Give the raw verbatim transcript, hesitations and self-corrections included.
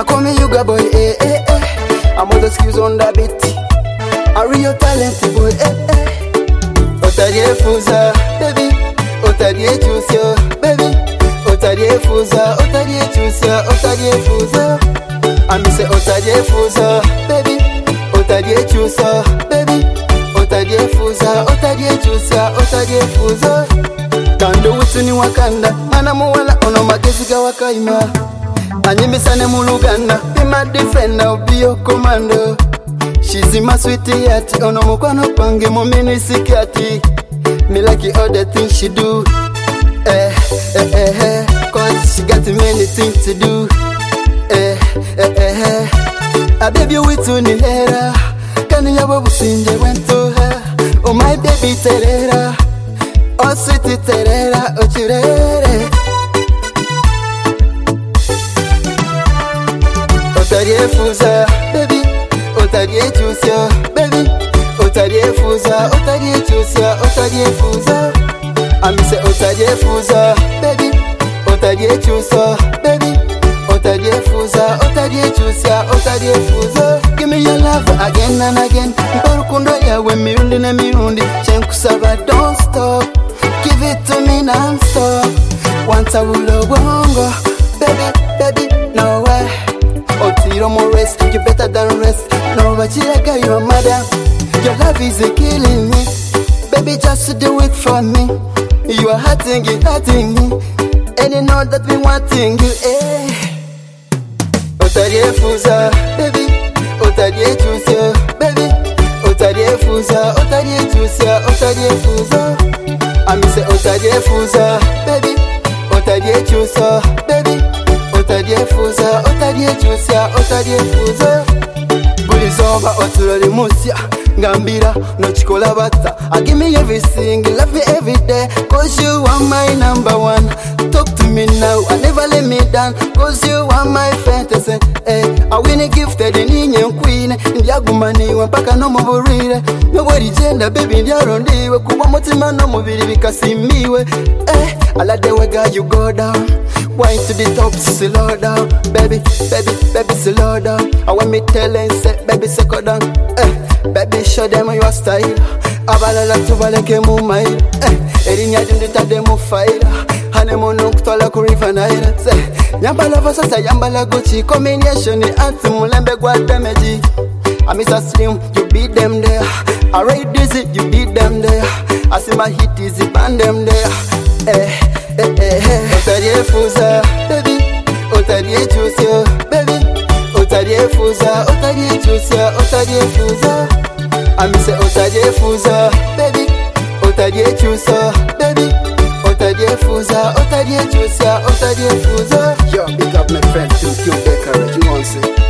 I call me Yuga boy, eh, eh, eh. I'm all the skills on the beat. A real talented boy, eh, eh. Otarie fuza, baby. Otarie chusya, baby. Otarie fuza, otarie chusya, otarie fuza. I me say otarie fuza, baby. Otarie chusya, baby. Otarie fuza, otarie chusya, otarie fuza. Kando wituni wakanda, mana muwala ono magezi ga wakaima. Anyimisane muluganda, be my defender, I'll be your commando. She's in my sweetie yati, ono mukwano pange mo mini sikati. Me like all the things she do, eh, eh, eh, eh. Cause she got many things to do, eh, eh, eh, eh. I baby wituni hera, kani ya babu sinje went to her. Oh my baby terera, oh sweetie terera, oh chirere. Otarie fuza, baby. Otarie chusya, baby. Otarie fuza, otarie chusya, otarie fuza. I me say otarie fuza, baby. Otarie chusya, baby. Otarie fuza, otarie chusya, otarie fuza. Give me your love again and again. Mparukundo yawe mirundi na mirundi. Chenkusaba don't stop. Give it to me non-stop. Once I will bongo, baby, baby, no way. Otiro more rest, you better than rest. No, but you like your mother. Your love is killing me. Baby, just do it for me. You are hurting it, hurting me. And you know that we wanting you, eh. Otarie fuza, baby. Otarie chusya, baby. Otarie fuza, otarie chusya, otarie fuza. I me say otarie fuza, baby. Otarie chusya, baby. Otarie fuza, otarie chusya, otarie fuza. Bulizomba oturali musya Ngambira no chikola bata. I give me everything, love me every day. Cause you are my number one. Talk to me now, I never let me down. Cause you are my fantasy, eh. I win a gifted in Indian queen. Ndiagumani wampaka no muburire. Nobody gender baby ndiarondiwe. Kuba mutima no mubiri bikasimiwe, eh. I like the way God you go down. Wine to the top, slow down. Baby, baby, baby, slow down. I want me telling, say, baby, second down. Eh, baby, show them your style. Abalala to baleke mumai. Eh, erinya jundita demo fire. Hanemonu kutola kurifa naira. Eh, yambala vasasa yambala Gucci. Combination anthem lembe gwa damage. I miss a slim, you beat them there. I rate dizzy, you beat them there. I see my hit easy, band them there. Eh, eh, eh, eh. Otarie fuza, baby. Otarie chusya, baby. Otarie fuza, otarie chusya, otarie fuza. I me say otarie fuza, baby. Otarie chusya, baby. Otarie fuza, otarie chusya, otarie fuza. Yo, big up my friend, Q Q Baker, you want to say?